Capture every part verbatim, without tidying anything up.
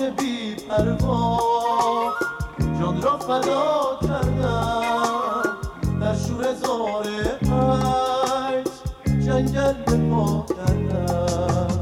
که بی پروا جان را فدا کردن در شور زاره عیش جنگل به پا کردن.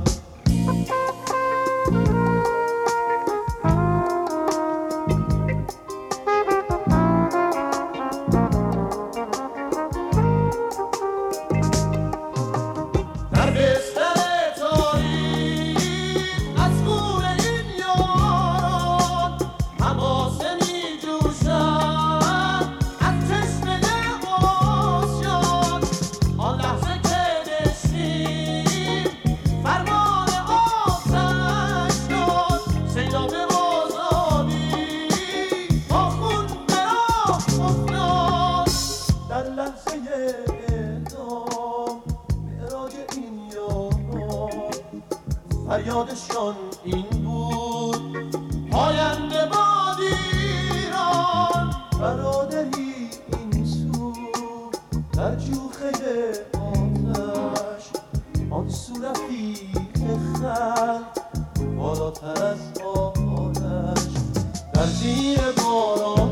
در بستر تاریخ از خون این یاران حماسه می جوشد از چشمه آسیان. آن لحظه که نشیم فرمان آتش شد سیلاب آزادی با خون به راه افتاد. در لحظه اعدام معراج این یاران فریادشان این بود پاینده باد ایران. برادری این سو در جوخه آتش آن سو رفیق خلق بالاتر از آتش. در زیر باران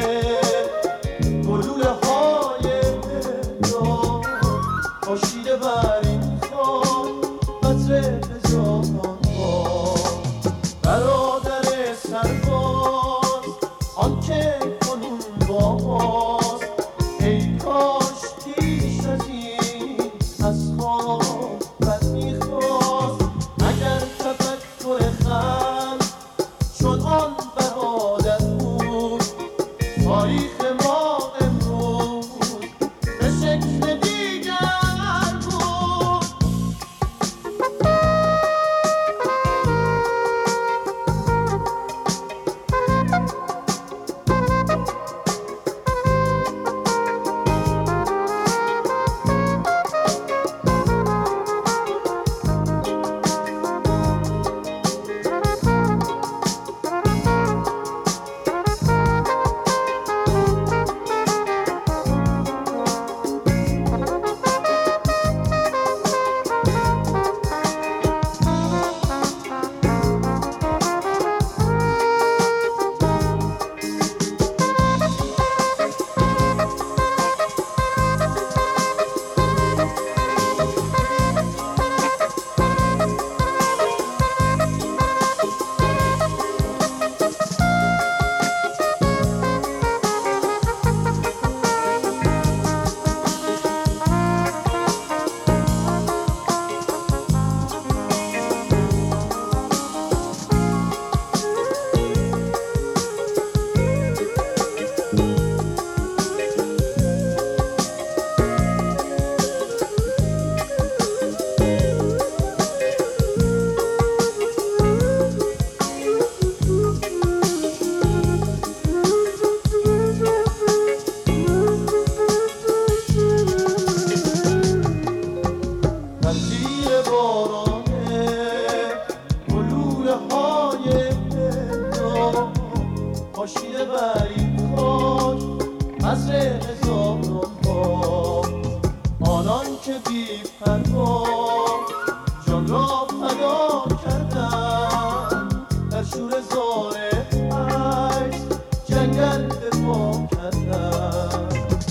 گلوله های هندان پاشیده بر این خاک قطره هزاران بار. برادر سرباز آن که کنون با ماست ای کاش پیش از این از خواب بد میخواست. اگر تفکر خلق چون آن برادر بود تاریخ ما امروز به شکل دیگر بود. در زیر باران گلوله های هندان پاشیده بر این خاک قطره هزاران بار. آنان که بی پروا جان را فدا کردن در شور زاره عیش جنگل به پا کردن.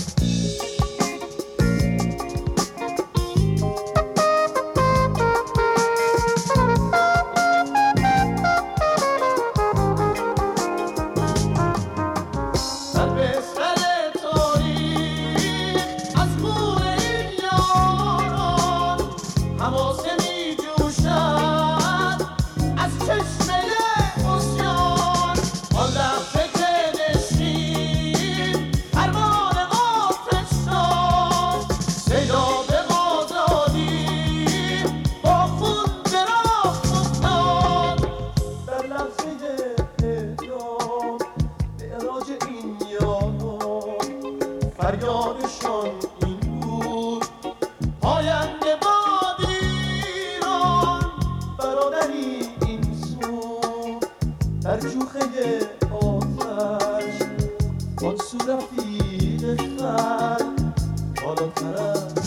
در بستر تاریخ از خون این یاران حماسه می جوشد از چشمه عصیان. آن لحظه که نشیم فرمان آتش شد سیلاب آزادی با خون به راه افتاد. در لحظه اعدام معراج این یاران فریادشان این بود پاینده باد ایران. برادری این سو در جوخه آتش آن سو رفیق خلق بالاتر از